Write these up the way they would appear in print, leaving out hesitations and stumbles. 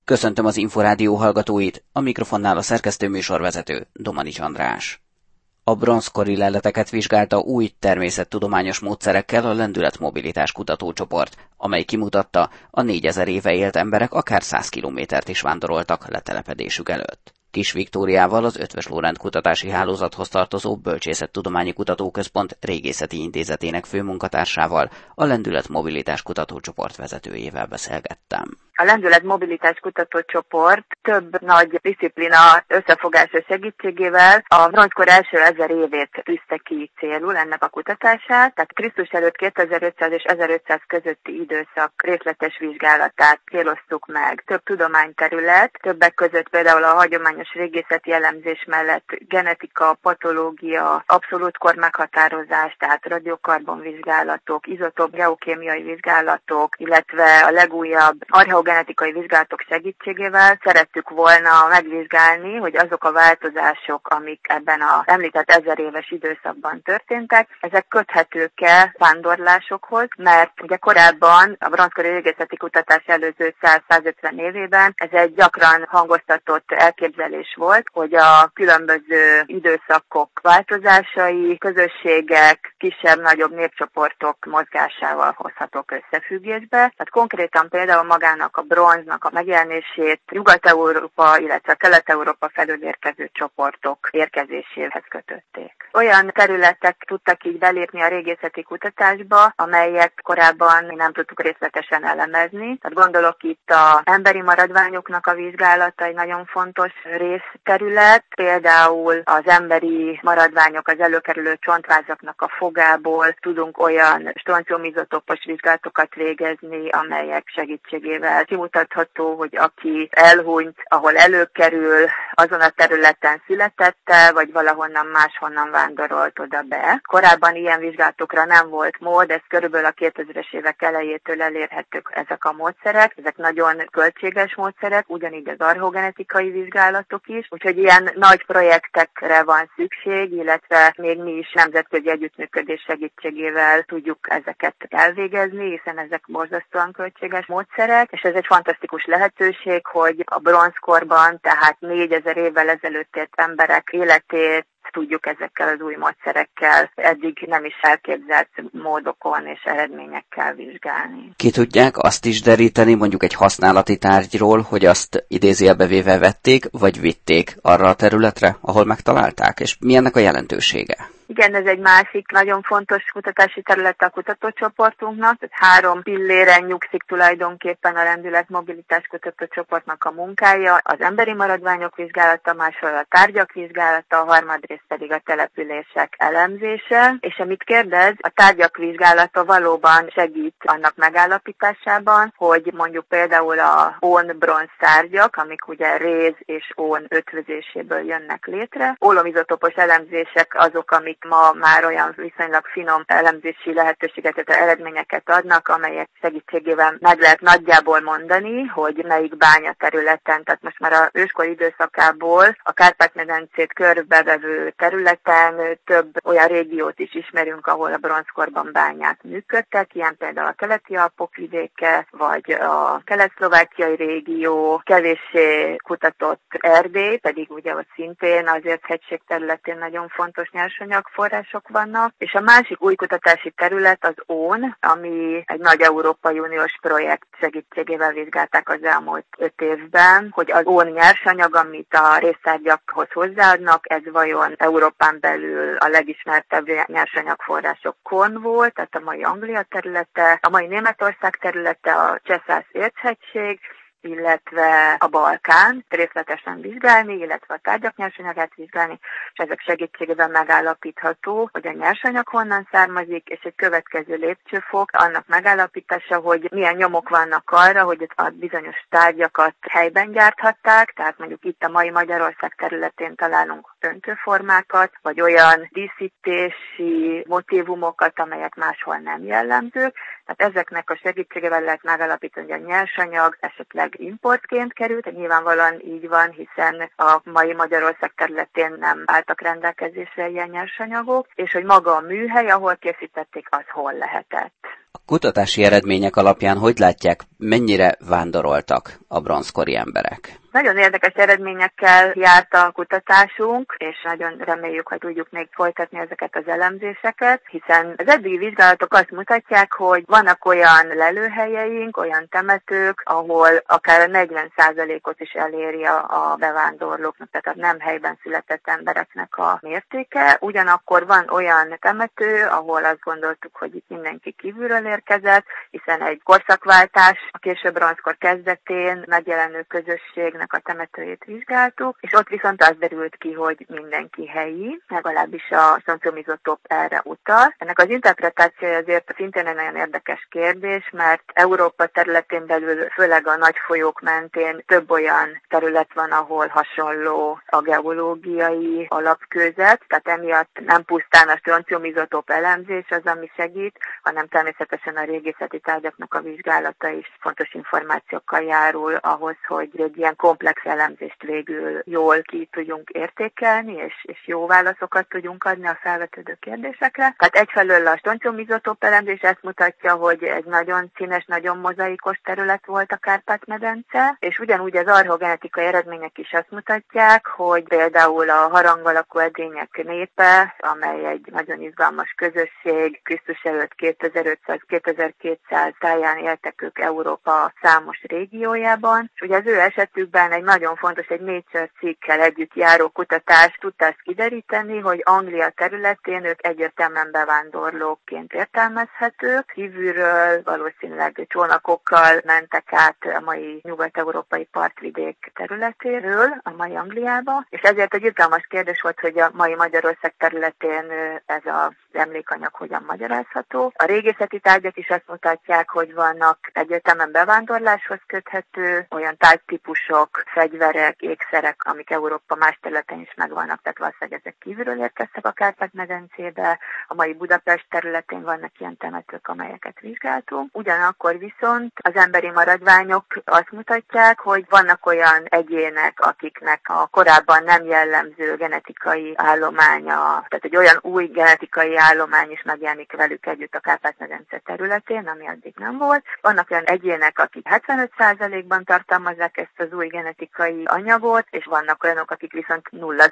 Köszöntöm az Inforádió hallgatóit, a mikrofonnál a szerkesztő műsorvezető, Domanics András. A bronzkori leleteket vizsgálta új természettudományos módszerekkel a Lendületmobilitás kutatócsoport, amely kimutatta, a 4000 éve élt emberek akár 100 kilométert is vándoroltak letelepedésük előtt. Kis Viktóriával, az Eötvös Loránd Kutatási Hálózathoz tartozó Bölcsészettudományi Kutatóközpont Régészeti Intézetének főmunkatársával, a Lendületmobilitás kutatócsoport vezetőjével beszélgettem. A Lendületmobilitás kutatócsoport több nagy disziplina összefogása segítségével a bronzkor első 1000 évét tűzte ki célul ennek a kutatását, tehát Krisztus előtt 2500 és 1500 közötti időszak részletes vizsgálatát céloztuk meg. Több tudományterület, többek között például a hagyományos régészeti elemzés mellett genetika, patológia, abszolút kor meghatározás, tehát radiokarbonvizsgálatok, izotóp geokémiai vizsgálatok, illetve a legújabb genetikai vizsgálatok segítségével szerettük volna megvizsgálni, hogy azok a változások, amik ebben az említett 1000 éves időszakban történtek, ezek köthetők-e vándorlásokhoz, mert ugye korábban a bronzkori régészeti kutatás előző 100-150 évében ez egy gyakran hangoztatott elképzelés volt, hogy a különböző időszakok változásai, közösségek, kisebb-nagyobb népcsoportok mozgásával hozhatók összefüggésbe. Tehát konkrétan például magának a bronznak a megjelenését Nyugat-Európa, illetve Kelet-Európa felől érkező csoportok érkezéséhez kötötték. Olyan területek tudtak így belépni a régészeti kutatásba, amelyek korábban nem tudtuk részletesen elemezni. Tehát gondolok itt az emberi maradványoknak a vizsgálata egy nagyon fontos részterület, például az emberi maradványok, az előkerülő csontvázaknak a fogából tudunk olyan stronciumizotópos vizsgálatokat végezni, amelyek segítségével kimutatható, hogy aki elhunyt, ahol előkerül, azon a területen született, vagy valahonnan máshonnan vándorolt oda be. Korábban ilyen vizsgálatokra nem volt mód, ez körülbelül a 2000-es évek elejétől elérhetők ezek a módszerek. Ezek nagyon költséges módszerek, ugyanígy az archeogenetikai vizsgálatok is, úgyhogy ilyen nagy projektekre van szükség, illetve még mi is nemzetközi együttműködés segítségével tudjuk ezeket elvégezni, hiszen ezek borzasztóan költséges módszerek, és ez egy fantasztikus lehetőség, hogy a bronzkorban, tehát 4000 évvel ezelőtt élt emberek életét tudjuk ezekkel az új módszerekkel eddig nem is elképzelt módokon és eredményekkel vizsgálni. Ki tudják azt is deríteni mondjuk egy használati tárgyról, hogy azt idézőjelbe véve vették, vagy vitték arra a területre, ahol megtalálták, és mi ennek a jelentősége? Igen, ez egy másik nagyon fontos kutatási terület a kutatócsoportunknak. 3 pilléren nyugszik tulajdonképpen a Lendületmobilitás kutatócsoportnak a munkája. Az emberi maradványok vizsgálata, másról a tárgyak vizsgálata, a harmadrészt pedig a települések elemzése. És amit kérdez, a tárgyak vizsgálata valóban segít annak megállapításában, hogy mondjuk például a ón-bronz tárgyak, amik ugye réz és ón ötvözéséből jönnek létre. Ólomizotopos elemzések azok, amik ma már olyan viszonylag finom elemzési lehetőséget, tehát eredményeket adnak, amelyek segítségével meg lehet nagyjából mondani, hogy melyik bányaterületen, tehát most már a őskor időszakából a Kárpát-medencét körbevevő területen több olyan régiót is ismerünk, ahol a bronzkorban bányák működtek, ilyen például a keleti Alpok vidéke, vagy a kelet-szlovákiai régió, kevéssé kutatott Erdély, pedig ugye ott szintén azért hegység területén nagyon fontos nyersanyagforrások vannak, és a másik új kutatási terület az ón, ami egy nagy Európai Uniós projekt segítségével vizsgálták az elmúlt 5 évben, hogy az ón nyersanyag, amit a résztárgyakhoz hozzáadnak, ez vajon Európán belül a legismertebb nyersanyagforrások Korn volt, tehát a mai Anglia területe, a mai Németország területe, a Cseszász-Érchegység, illetve a Balkán részletesen vizsgálni, illetve a tárgyak nyersanyagát vizsgálni, és ezek segítségével megállapítható, hogy a nyersanyag honnan származik, és egy következő lépcsőfok annak megállapítása, hogy milyen nyomok vannak arra, hogy a bizonyos tárgyakat helyben gyárthatták, tehát mondjuk itt a mai Magyarország területén találunk döntőformákat, vagy olyan díszítési motívumokat, amelyek máshol nem jellemzők. Tehát ezeknek a segítségével lehet megállapítani, hogy a nyersanyag esetleg importként került, nyilvánvalóan így van, hiszen a mai Magyarország területén nem álltak rendelkezésre ilyen nyersanyagok, és hogy maga a műhely, ahol készítették, az hol lehetett. A Kutatási eredmények alapján hogy látják, mennyire vándoroltak a bronzkori emberek? Nagyon érdekes eredményekkel járt a kutatásunk, és nagyon reméljük, hogy tudjuk még folytatni ezeket az elemzéseket, hiszen az eddigi vizsgálatok azt mutatják, hogy vannak olyan lelőhelyeink, olyan temetők, ahol akár a 40%-ot is eléri a bevándorlóknak, tehát a nem helyben született embereknek a mértéke. Ugyanakkor van olyan temető, ahol azt gondoltuk, hogy itt mindenki kívülről érkezett, hiszen egy korszakváltás a később bronzkor kezdetén megjelenő közösségnek a temetőjét vizsgáltuk, és ott viszont az derült ki, hogy mindenki helyi, legalábbis a szonciumizotóp erre utal. Ennek az interpretációja azért szintén egy nagyon érdekes kérdés, mert Európa területén belül, főleg a nagy folyók mentén több olyan terület van, ahol hasonló a geológiai alapkőzet, tehát emiatt nem pusztán a szonciumizotóp elemzés az, ami segít, hanem természetesen a régészeti tárgyaknak a vizsgálata is fontos információkkal járul ahhoz, hogy egy ilyen komplex elemzést végül jól ki tudjunk értékelni, és jó válaszokat tudjunk adni a felvetődő kérdésekre. Tehát egyfelől a szonciumizotóp elemzés ezt mutatja, hogy egy nagyon színes, nagyon mozaikos terület volt a Kárpát-medence, és ugyanúgy az archeogenetikai eredmények is azt mutatják, hogy például a harang alakú edények népe, amely egy nagyon izgalmas közösség, Krisztus előtt 2500-2200 táján éltek ők Európa számos régiójában, és ugye az ő esetükben egy nagyon fontos, egy Nature cikkkel együtt járó kutatás tudta azt kideríteni, hogy Anglia területén ők egyértelműen bevándorlóként értelmezhetők. Kívülről valószínűleg csónakokkal mentek át a mai nyugat-európai partvidék területéről, a mai Angliába, és ezért egy izgalmas kérdés volt, hogy a mai Magyarország területén ez az emlékanyag hogyan magyarázható. A régészeti tárgyak is azt mutatják, hogy vannak egyértelműen bevándorláshoz köthető olyan tárgytípusok, fegyverek, ékszerek, amik Európa más területen is megvannak, tehát valószínűleg ezek kívülről érkeztek a Kárpát-medencébe. A mai Budapest területén vannak ilyen temetők, amelyeket vizsgáltunk. Ugyanakkor viszont az emberi maradványok azt mutatják, hogy vannak olyan egyének, akiknek a korábban nem jellemző genetikai állománya, tehát egy olyan új genetikai állomány is megjelenik velük együtt a Kárpát-medence területén, ami addig nem volt. Vannak olyan egyének, akik 75%-ban tartalmazzák ezt az új genetikai anyagot, és vannak olyanok, akik viszont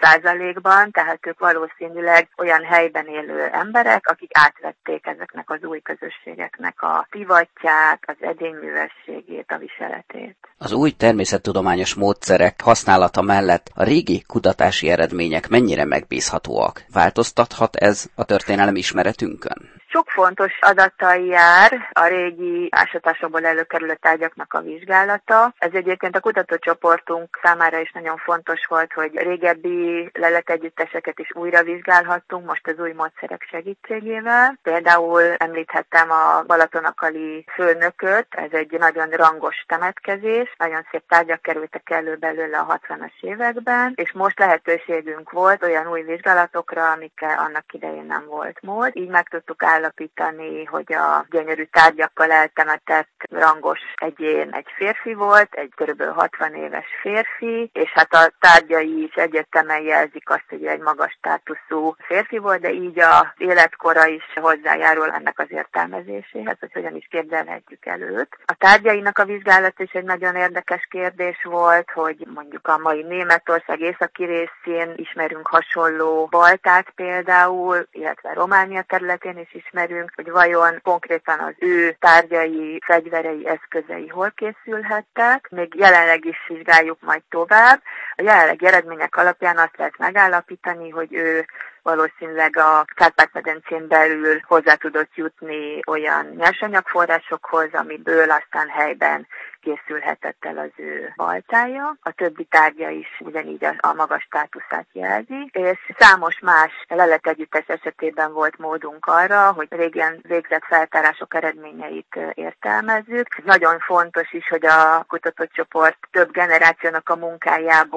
0%-ban, tehát ők valószínűleg olyan helyben élő emberek, akik átvették ezeknek az új közösségeknek a szivattyát, az edényművességét, a viseletét. Az új természettudományos módszerek használata mellett a régi kutatási eredmények mennyire megbízhatóak? Változtathat ez a történelem ismeretünkön? Sok fontos adattal jár a régi ásatásokból előkerülő tárgyaknak a vizsgálata. Ez egyébként a kutatócsoportunk számára is nagyon fontos volt, hogy régebbi leletegyütteseket is újra vizsgálhattunk, most az új módszerek segítségével. Például említhettem a Balatonakali főnököt, ez egy nagyon rangos temetkezés, nagyon szép tárgyak kerültek elő belőle a 60-as években, és most lehetőségünk volt olyan új vizsgálatokra, amikkel annak idején nem volt mód. Így meg tudtuk állapítani, hogy a gyönyörű tárgyakkal eltemetett rangos egyén egy férfi volt, egy kb. 60 éves férfi, és hát a tárgyai is egyértelműen jelzik azt, hogy egy magas státuszú férfi volt, de így az életkora is hozzájárul ennek az értelmezéséhez, hogy hogyan is képzelhetjük el őt. A tárgyainak a vizsgálat is egy nagyon érdekes kérdés volt, hogy mondjuk a mai Németország északi részén ismerünk hasonló baltát például, illetve Románia területén is ismerünk, hogy vajon konkrétan az ő tárgyai, fegyverei, eszközei hol készülhettek. Még jelenleg is vizsgáljuk majd tovább. A jelenlegi eredmények alapján azt lehet megállapítani, hogy ő valószínűleg a Kárpát-medencén belül hozzá tudott jutni olyan nyersanyagforrásokhoz, amiből aztán helyben készülhetett el az ő baltája. A többi tárgya is ugyanígy a magas státuszát jelzi, és számos más leletegyüttes esetében volt módunk arra, hogy régen végzett feltárások eredményeit értelmezzük. Nagyon fontos is, hogy a kutatócsoport több generációnak a munkájából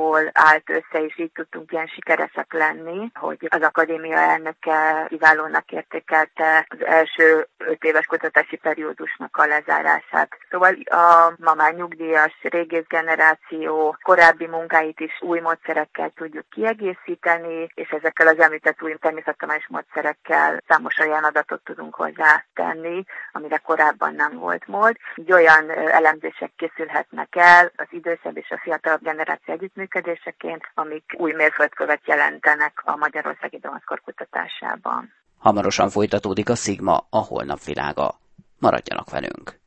kutatásokból állt össze, és így tudtunk ilyen sikeresek lenni, hogy az akadémia elnöke kiválónak értékelte az első 5 éves kutatási periódusnak a lezárását. Szóval a ma már nyugdíjas régész generáció korábbi munkáit is új módszerekkel tudjuk kiegészíteni, és ezekkel az említett új természettudományos módszerekkel számos olyan adatot tudunk hozzátenni, amire korábban nem volt mód. Így olyan elemzések készülhetnek el az idősebb és a fiatalabb generáció együttműködéseként, amik új mérföldkövet jelentenek a magyarországi damaszkor kutatásában. Hamarosan folytatódik a Szigma, a holnap világa. Maradjanak velünk!